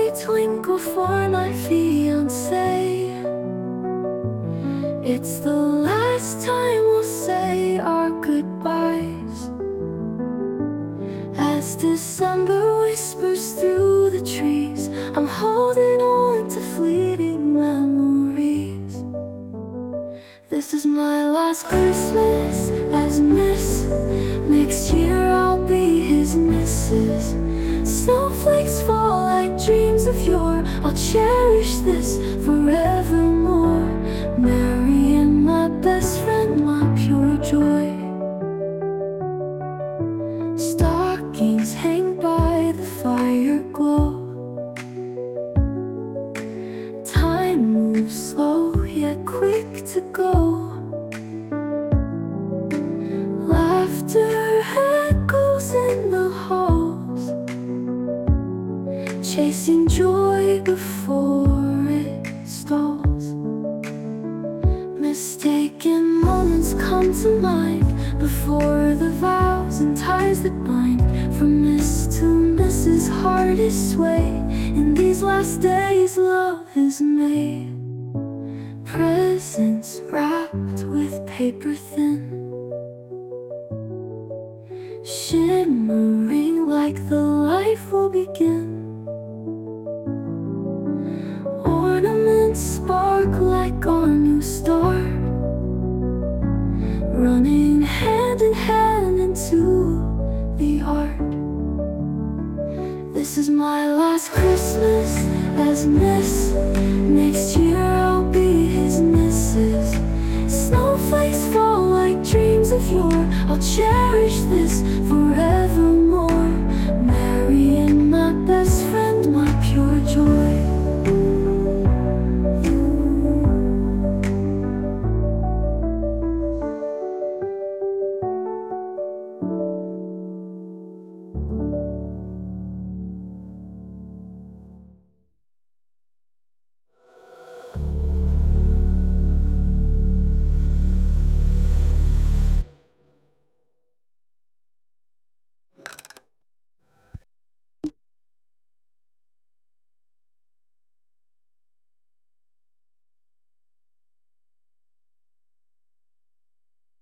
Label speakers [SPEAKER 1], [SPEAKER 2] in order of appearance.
[SPEAKER 1] we twinkle for my fiancé. It's the last time we'll say our goodbyes, as December whispers through the trees. I'm holding on to fleeting memories. This is my last Christmas as Miss. Next year I'll be his missus. Snowflakes fall like dreams of yore. I'll cherish this forevermore. Mary and my best friend, my pure joy. Stockings hang by the fire glow. Time moves slow yet quick to go. Laughter echoes in the halls, chasing joy before it stalls. Mistaken moments come to mind before the vows and ties that bind. From Miss to Mrs. hardest way, in these last days love is made. Presents wrapped with paper thin, shimmering like the life will begin. Ornaments spark like our new start, running hand in hand into the art. This is my last Christmas as Miss. Next year I'll be his missus. Snowflakes fall like dreams of yore. I'll cherish this forevermore.